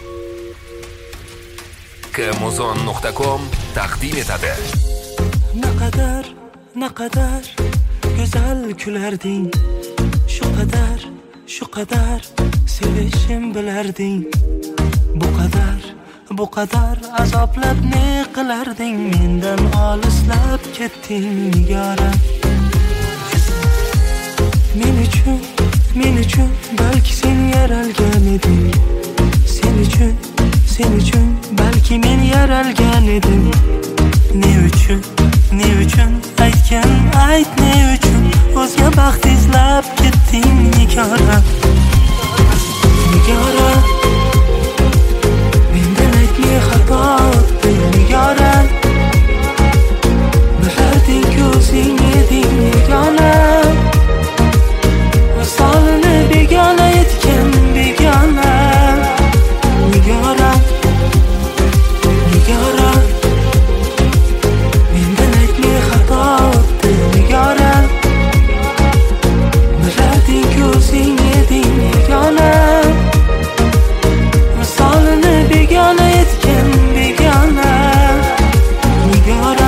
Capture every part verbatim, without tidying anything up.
kmuzon nuqta com taqdim etadi. Naqadar, naqadar go'zal kularding, shu qadar, shu qadar sevishim bilarding. Bu qadar, bu qadar azoblab ne qilarding, mendan olislab ketding nigora. Men uchun, men uchun balki sen yaralgan eding. Sen uchun, sen uchun balki men yaralgan edim. Ne uchun, ne uchun aytgan ayt, ne uchun o'zga baxt izlab ketding nigora. Nigora, mendan aytmay xato o'tding nigora. Bilarding ko'zing eding nigora. Vasolini begona etgan begona. Nigora, nigora, mendan aytmay xato o'tdi nigora. Bilarding ko'zing eding begona. Vasolini begona etgan begona. Nigora.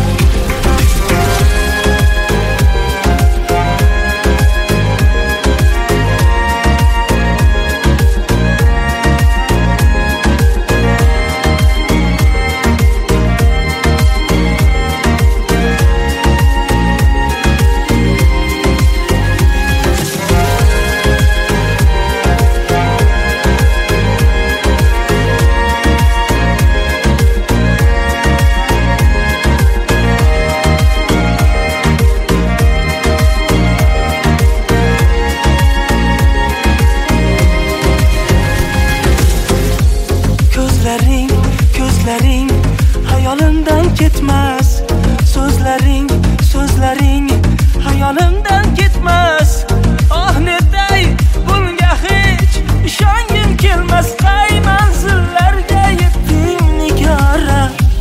Ko'zlaring, ko'zlaring hayolimdan ketmas. So'zlaring, so'zlaring hayolimdan ketmas. Oh netay bunga hech ishongim kelmas. Qay manzillarga yetdim nigora.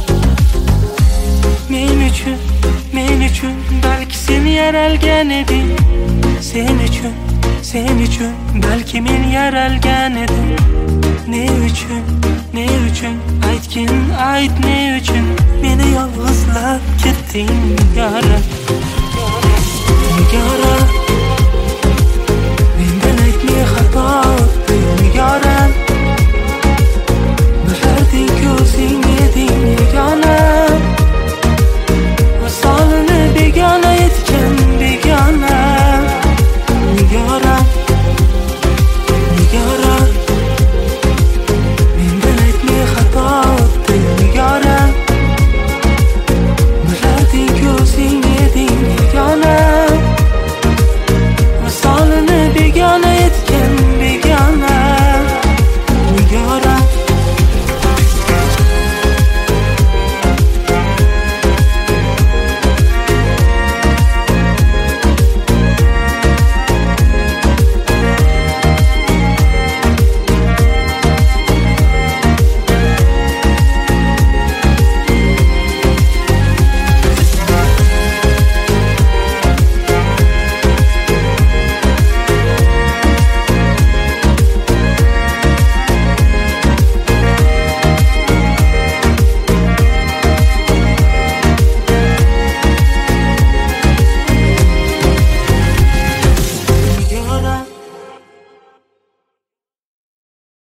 Men uchun, men uchun balki sen yaralgan eding. Sen uchun, sen uchun balki men yaralgan edim. Ne uchun, ne uchun aytgin ayt, ne uchun meni yolg'izlab ketding nigora. Nigora.